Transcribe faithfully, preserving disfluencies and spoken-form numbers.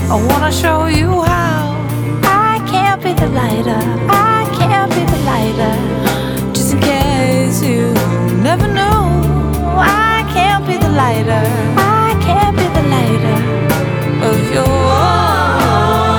I wanna show you how I can't be the lighter, I can't be the lighter. Just in case you never know, I can't be the lighter.